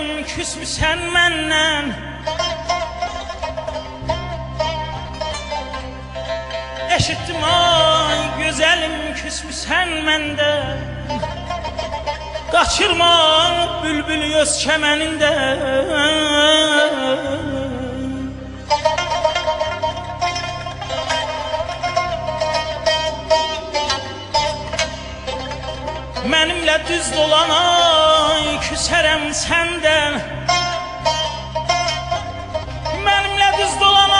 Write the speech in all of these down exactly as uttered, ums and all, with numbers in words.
küsmüsən məndən. Eşitdim ay gözəlim küsmüsən məndən. Qaçırma bülbül öz kəmənindən. Mənimlə düz dolan ay küsərəm səndən. Mənimlə düz dolan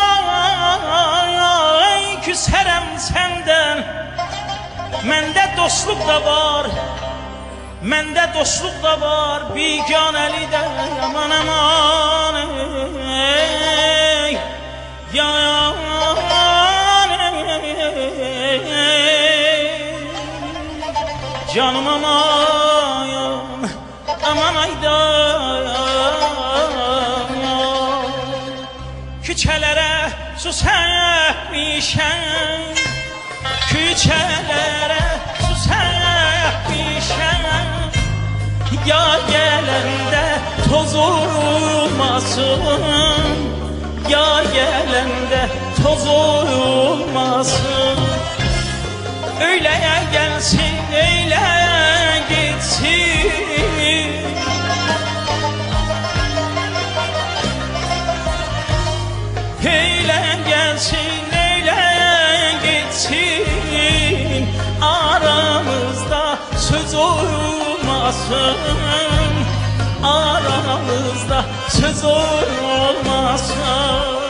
ay küsərəm səndən. Məndə dostluq da var, məndə dostluq da var, biganəli də aman aman ey yaman ey canım aman aman ayda küçələrə su səpmişəm, küçələrə su səpmişəm. Yar gələndə toz olmasın, yar gələndə toz olmasın. Öyləyə gəlsin, öyləyə gitsin. Öyləyə gəlsin, öyləyə gitsin. Aramızda söz olmasın, aramızda söz olmasın.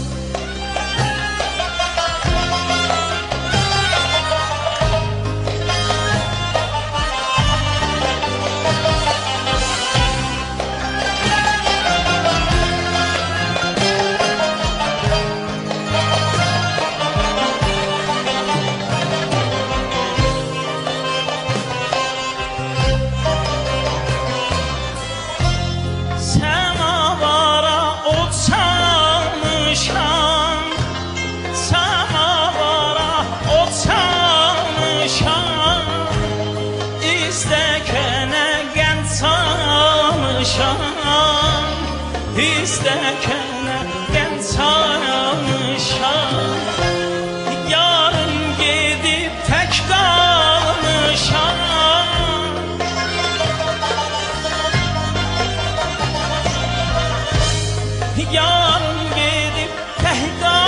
İstəkənə qəm salmışam. Yarın gedib tək qalmışam. Yarın gedib tək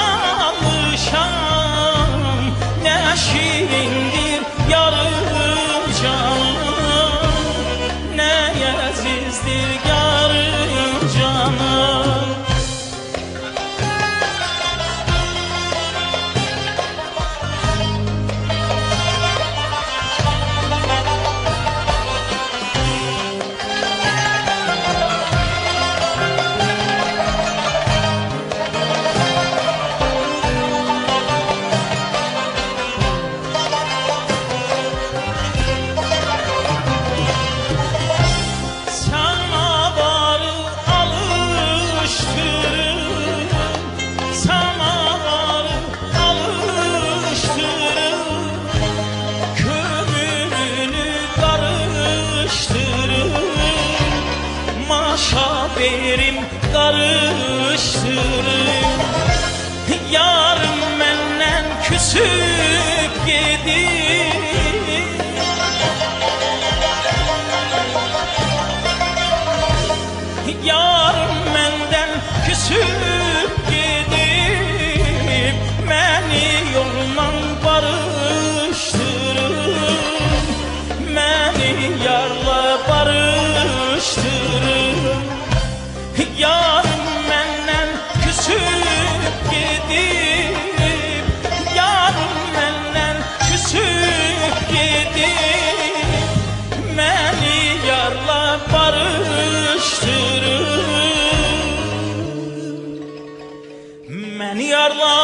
qalmışam. Nə şirindir yarım canım, nə əzizdir yarım canım. Verim karıştırır. Yarım məndən küsüb gedir. Yarım məndən küsüb gedib, məni yoldan barışdırır, məni yarla barışdırır. Yarım məndən küsüb gedib, yarım məndən küsüb gedib, məni yarla barışdırır, məni yarla